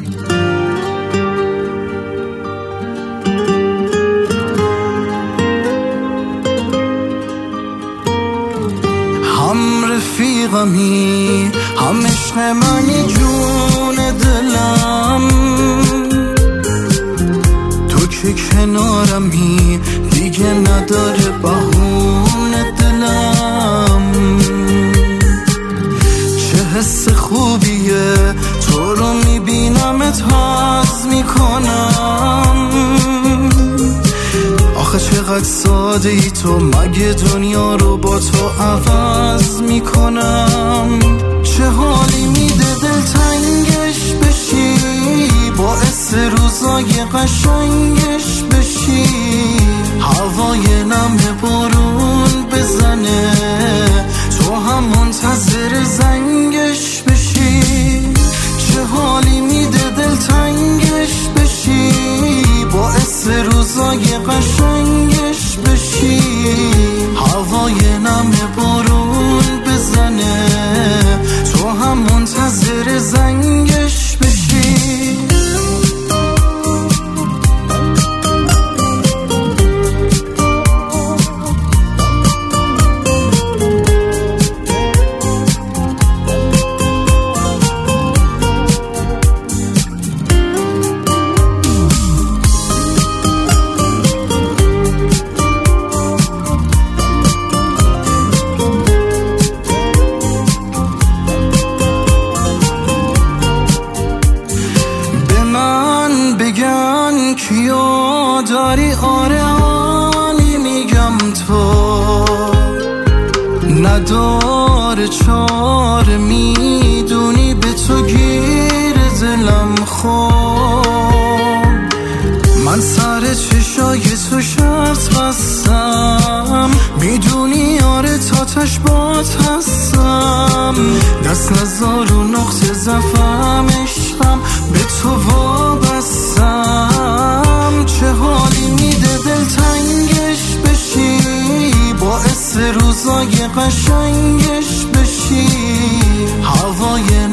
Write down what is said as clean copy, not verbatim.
هم رفیقمی، هم عشق منی، جون دلم. تو که کنارمی دیگه نداره بهونه دلم. چه حس خوبیه تو رو میبینمت حس میکنم. آخه چقدر ساده ای تو، مگه دنیا رو با تو عوض میکنم. چه حالی میده دل تنگش بشی، باعث روزای قشنگش بشی. هوای نم بارون بزنه، تو هم منتظر زنگش بشی. چه حالی میده دل تنگش بشی، باعث روزای قشنگش بشی. هوای نم بارون بزنه، تو هم منتظر زنگش بشی. بگن کیا داری، آره آنی میگم تو نداره چاره، میدونی به تو گیر دلم خود. من سر چشای تو شرط بستم، میدونی آره تا تش بات هستم. دست نزار و نقطه ضعفم عشقم، به تو وابستم. چه حالی میده دل تنگش بشی، باعث روزای قشنگش بشی. هوای